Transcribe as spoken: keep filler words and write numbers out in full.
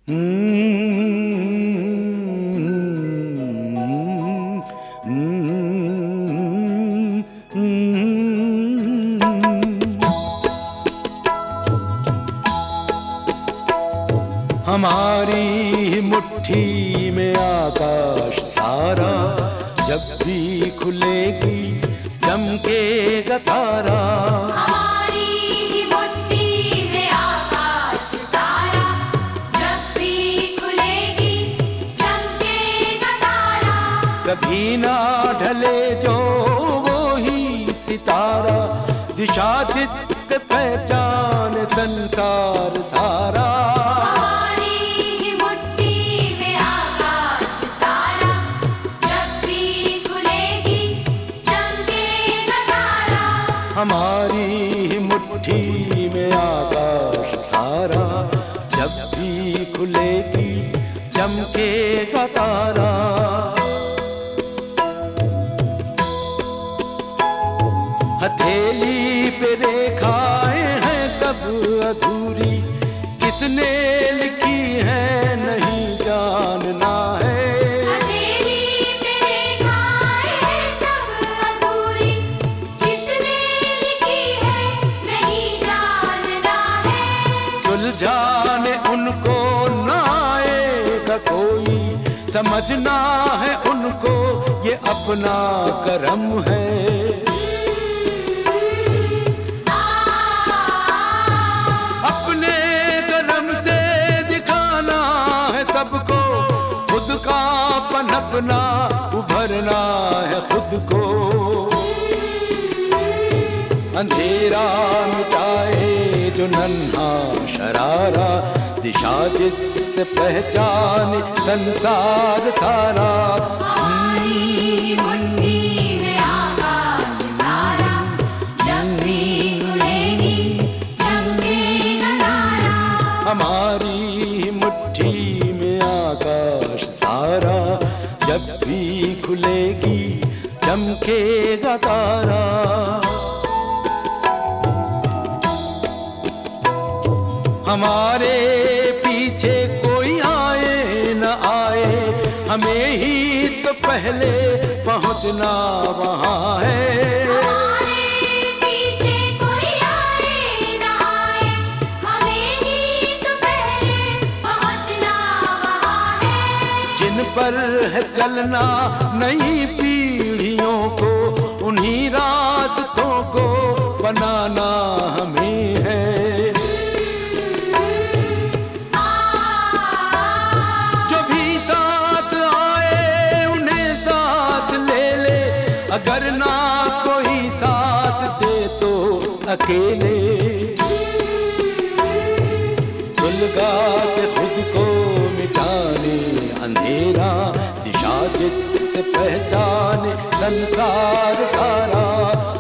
हमारी मुट्ठी में आकाश सारा, जब भी खुलेगी चमकेगा तारा। हमारी मुट्ठी में आकाश सारा, जब भी खुलेगी चमकेगा तारा। कभी ना ढले जो वो ही सितारा, दिशा जिससे पहचान संसार सारा। हमारी मुट्ठी में आकाश सारा, जब भी खुलेगी चमकेगा तारा। हथेली पे रेखाएं हैं सब अधूरी, किसने लिखी है नहीं जानना है। सुलझाने उनको ना आएगा कोई, समझना है उनको ये अपना करम है। अपने करम से दिखाना है सबको, खुद का पनपना उभरना है खुद को। अंधेरा मिटाए जो नन्हा शरारा, दिशा जिससे पहचान संसार सारा। हमारी मुट्ठी में आकाश सारा, जब भी खुलेगी चमकेगा तारा। हमारी मुट्ठी में आकाश सारा, जब भी खुलेगी चमकेगा तारा। हमारे पीछे कोई आए न आए, हमें ही तो पहले पहुंचना वहां है। हमारे पीछे कोई आए न आए, हमें ही तो पहले पहुंचना वहां है। जिन पर है चलना नई पीढ़ियों को, उन्हीं रास्तों को बनाना हमें है। अगर ना कोई साथ दे तो अकेले, सुलगा के खुद को मिटाने अंधेरा, दिशा जिससे पहचाने संसार सारा।